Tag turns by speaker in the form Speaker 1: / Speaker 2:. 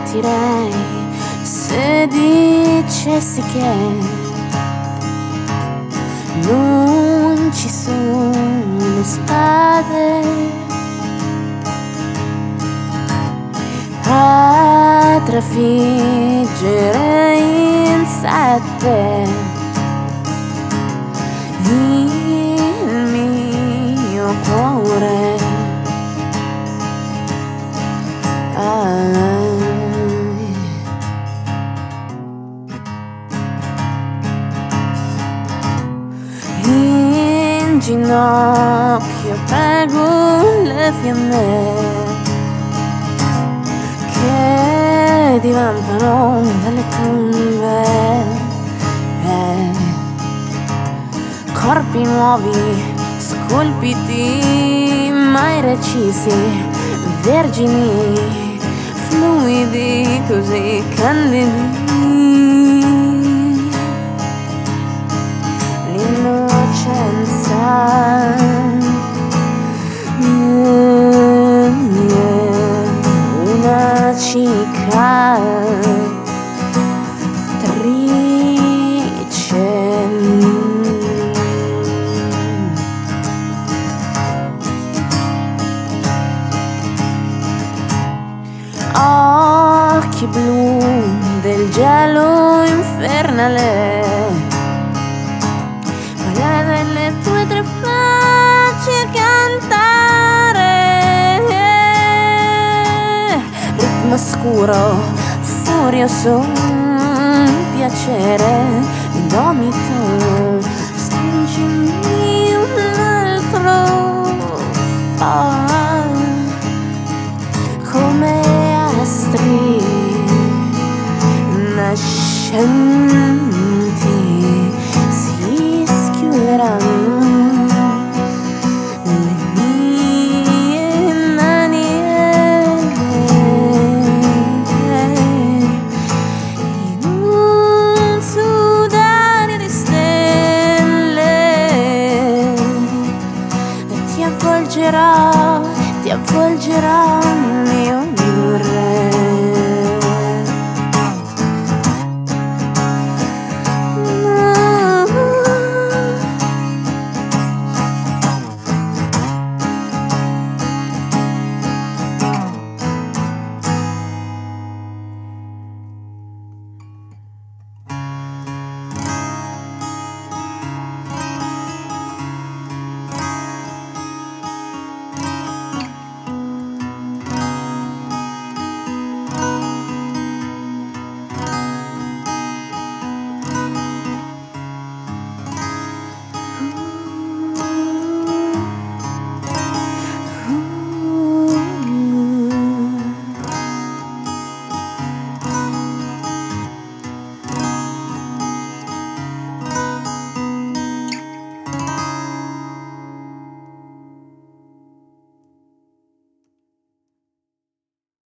Speaker 1: mentirei se dicessi che non ci sono spade a trafiggere in sette il mio cuore. In ginocchio prego le fiamme che divampano dalle tombe, corpi nuovi scolpiti mai recisi, vergini fluidi così candidi. L'innocenza una cicatrice. Occhi blu del gelo infernale, quelle delle tue tre facce a cantare, ritmo scuro, furioso, piacere indomito, stringimi un altro come astri nascenti.